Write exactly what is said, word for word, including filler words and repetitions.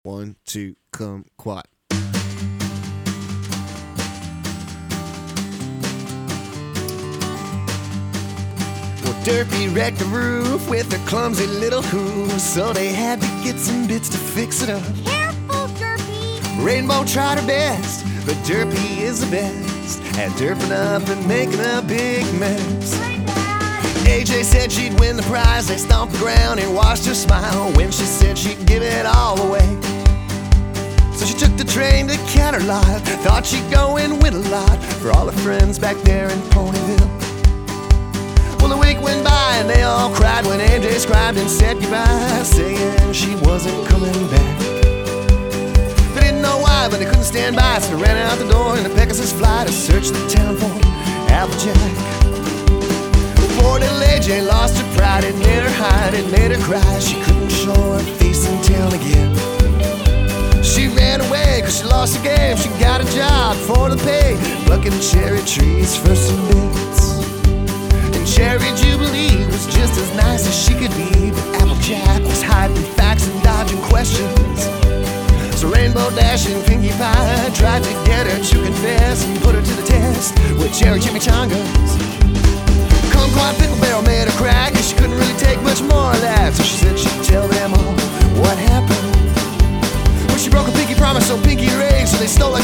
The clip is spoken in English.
One, two, kumquat. Well, Derpy wrecked the roof with a clumsy little hoof, so they had to get some bits to fix it up. Careful, Derpy! Rainbow tried her best, but Derpy is the best at derping up and making a big mess. A J said she'd win the prize. They stomped the ground and watched her smile when she said she'd give it all away. So she took the train to Canterlot, thought she'd go and win a lot for all her friends back there in Ponyville. Well, a week went by and they all cried when A J scribed and said goodbye, saying she wasn't coming back. They didn't know why, but they couldn't stand by, so they ran out the door in a Pegasus fly to search the town for Applejack. Poor little A J lost her pride, it made her hide, it made her cry. She couldn't show her face in town again. She ran away cause she lost the game. She got a job for the pay, plucking cherry trees for some bits. And Cherry Jubilee was just as nice as she could be, but Applejack was hiding facts and dodging questions. So Rainbow Dash and Pinkie Pie tried to get her to confess and put her to the test with cherry chimichangas. Kumquat Pickle Barrel made her cry, cause she couldn't really take much more of that. So she said she'd tell them all what happened. Well, she broke a pinky promise, so Pinky raged, so they stole her